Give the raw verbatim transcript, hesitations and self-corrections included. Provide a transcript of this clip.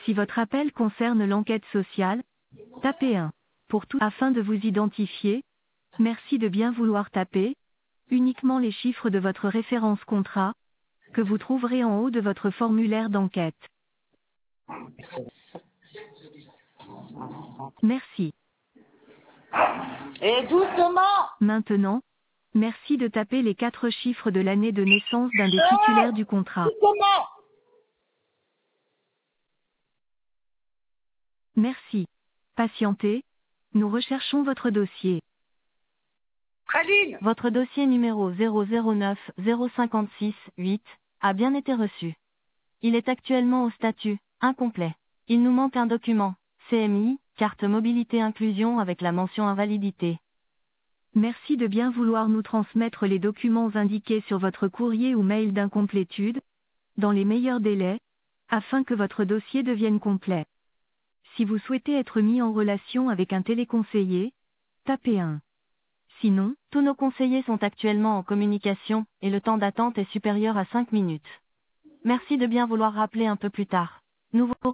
Si votre appel concerne l'enquête sociale, tapez un. Pour tout, afin de vous identifier, merci de bien vouloir taper uniquement les chiffres de votre référence contrat, que vous trouverez en haut de votre formulaire d'enquête. Merci. Et doucement. Maintenant, merci de taper les quatre chiffres de l'année de naissance d'un des Eh, titulaires du contrat. doucement. Merci. Patientez, nous recherchons votre dossier. Praline. Votre dossier numéro zéro zéro neuf zéro cinq six huit a bien été reçu. Il est actuellement au statut incomplet. Il nous manque un document, C M I, carte mobilité inclusion avec la mention invalidité. Merci de bien vouloir nous transmettre les documents indiqués sur votre courrier ou mail d'incomplétude, dans les meilleurs délais, afin que votre dossier devienne complet. Si vous souhaitez être mis en relation avec un téléconseiller, tapez un. Sinon, tous nos conseillers sont actuellement en communication, et le temps d'attente est supérieur à cinq minutes. Merci de bien vouloir rappeler un peu plus tard. Nous vous